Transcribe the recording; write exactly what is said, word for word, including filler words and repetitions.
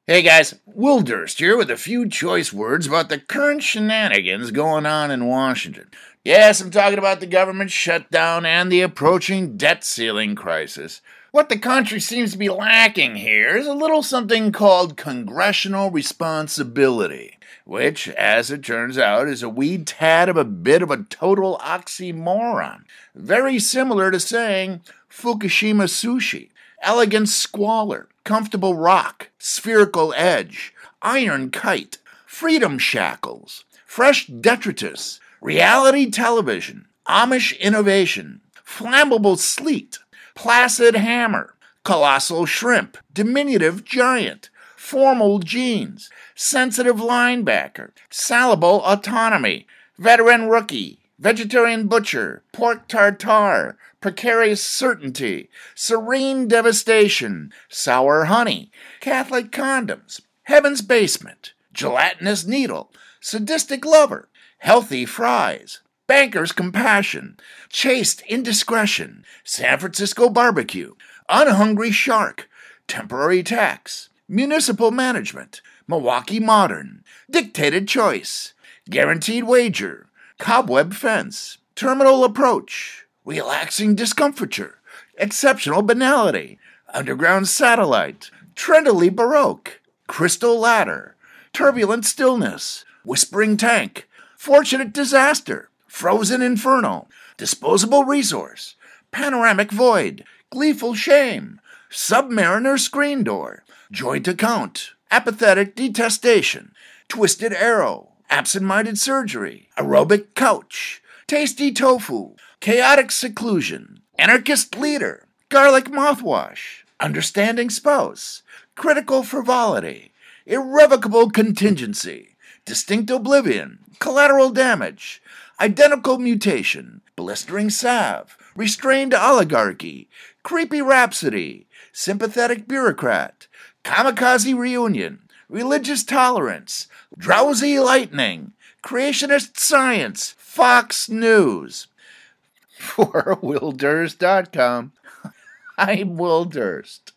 Hey guys, Will Durst here with a few choice words about the current shenanigans going on in Washington. Yes, I'm talking about the government shutdown and the approaching debt ceiling crisis. What the country seems to be lacking here is a little something called congressional responsibility, which, as it turns out, is a wee tad of a bit of a total oxymoron. Very similar to saying Fukushima sushi, elegant squalor, comfortable rock, spherical edge, iron kite, freedom shackles, fresh detritus, reality television, Amish innovation, flammable sleet, placid hammer, colossal shrimp, diminutive giant, formal jeans, sensitive linebacker, salable autonomy, veteran rookie, vegetarian butcher, pork tartare, precarious certainty, serene devastation, sour honey, Catholic condoms, heaven's basement, gelatinous needle, sadistic lover, healthy fries, banker's compassion, chaste indiscretion, San Francisco barbecue, unhungry shark, temporary tax, municipal management, Milwaukee modern, dictated choice, guaranteed wager, cobweb fence, terminal approach, relaxing discomfiture, exceptional banality, underground satellite, trendily baroque, crystal ladder, turbulent stillness, whispering tank, fortunate disaster, frozen inferno, disposable resource, panoramic void, gleeful shame, submariner screen door, joint account, apathetic detestation, twisted arrow, absent-minded surgery, aerobic couch, tasty tofu, chaotic seclusion, anarchist leader, garlic mouthwash, understanding spouse, critical frivolity, irrevocable contingency, distinct oblivion, collateral damage, identical mutation, blistering salve, restrained oligarchy, creepy rhapsody, sympathetic bureaucrat, kamikaze reunion, religious tolerance, drowsy lightning, creationist science, Fox News. For Will Durst dot com, I'm Will Durst.